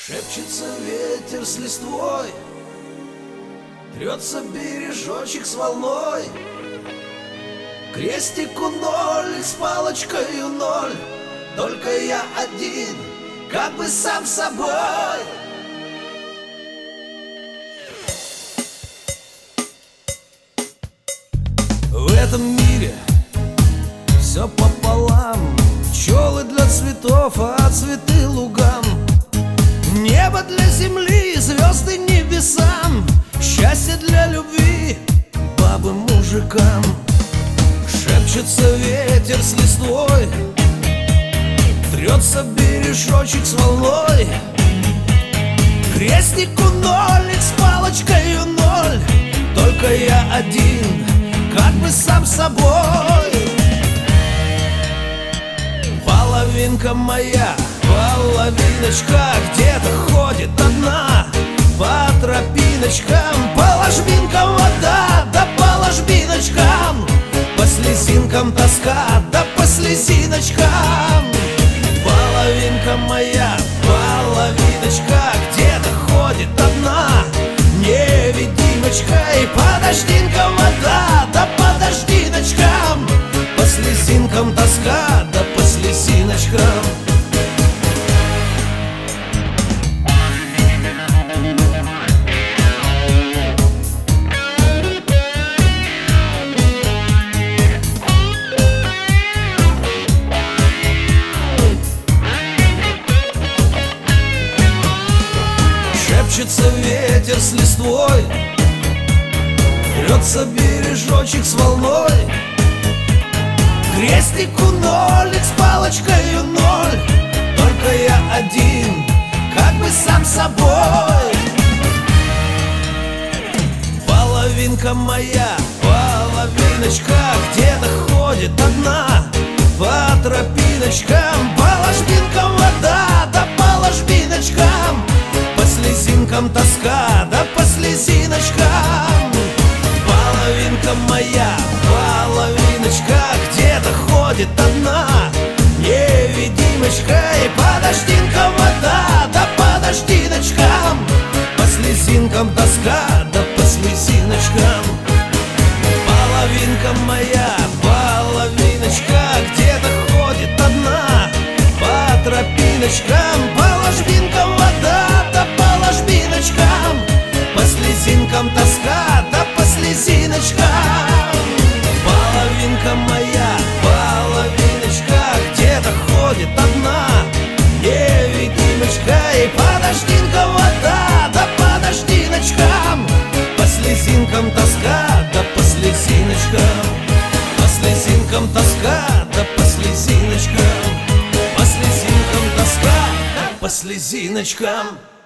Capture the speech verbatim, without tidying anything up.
Шепчется ветер с листвой, трется бережочек с волной. Крестику ноль, с палочкою ноль, только я один, как бы сам собой. В этом мире все пополам, пчелы для цветов, а цветы лугам. Небо для земли, звезды небесам, счастье для любви, бабы мужикам. Шепчется ветер с листвой, трется бережочек с волной. Крестику нолик, с палочкою ноль, только я один, как бы сам собой. Половинка моя, половиночка, где-то ходит одна по тропиночкам. По ложбинкам вода, да по ложбиночкам, по слезинкам тоска, да по слезиночкам. Половинка моя, половиночка, где-то ходит одна невидимочка. И по дождинкам вода, да по дождиночкам, по слезинкам тоска, да по слезиночкам. Шепчется ветер с листвой, трется бережочек с волной. Крестику нолик, с палочкою ноль, только я один, как бы сам собой. Половинка моя, половиночка, где-то ходит одна по тропиночкам. По ложбинкам вода, да по ложбиночкам, по слезинкам тоска, да по слезиночкам. Половинка моя, половиночка, где-то ходит одна невидимочка. И по дождинкам вода, да по дождиночкам, по слезинкам тоска, да по слезиночкам. Половинка моя, половиночка, где-то ходит одна по тропиночкам. По ложбинкам вода, да по ложбиночкам, по слезинкам тоска, да по слезиночкам. Половинка моя, половиночка, где-то ходит одна невидимочка. И по дождинкам вода, да по дождиночкам, по слезинкам тоска, да по слезиночкам. По слезинкам тоска, да по слезиночкам. По слезинкам тоска, да по слезиночкам.